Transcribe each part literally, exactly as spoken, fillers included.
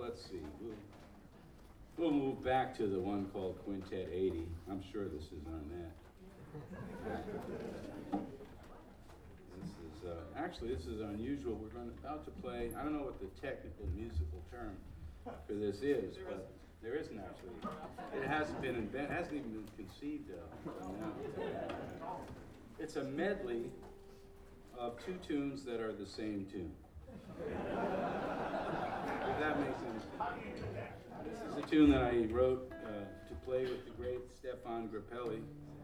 let's see. We'll, we'll move back to the one called Quintet eighty. I'm sure this is on that. This is, uh, actually, this is unusual. We're going to, about to play, I don't know what the technical musical term for this is, but there isn't actually. It hasn't been invented, hasn't even been conceived of. No. It's a medley of two tunes that are the same tune. If that makes sense. This is a tune that I wrote uh, to play with the great Stefan Grappelli,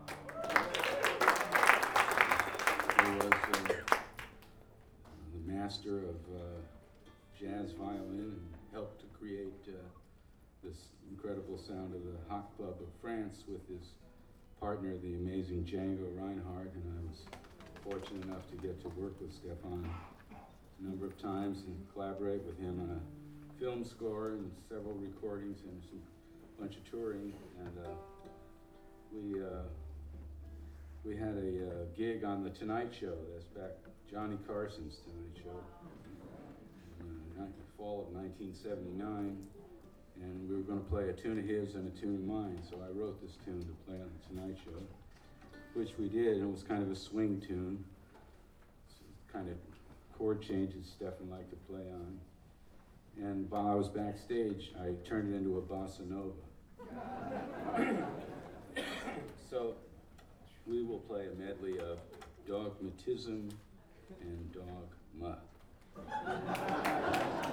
who was uh, the master of uh, jazz violin and helped to create uh, this incredible sound of the Hot Club of France with his partner, the amazing Django Reinhardt, and I was fortunate enough to get to work with Stefan a number of times and collaborate with him on a film score and several recordings and some bunch of touring. And uh, we uh, we had a uh, gig on the Tonight Show. That's back Johnny Carson's Tonight Show, in uh, fall of nineteen seventy-nine. And we were going to play a tune of his and a tune of mine. So I wrote this tune to play on the Tonight Show, which we did, and it was kind of a swing tune. Kind of chord changes Stefan liked to play on. And while I was backstage, I turned it into a bossa nova. So we will play a medley of Dogmatism and Dogma.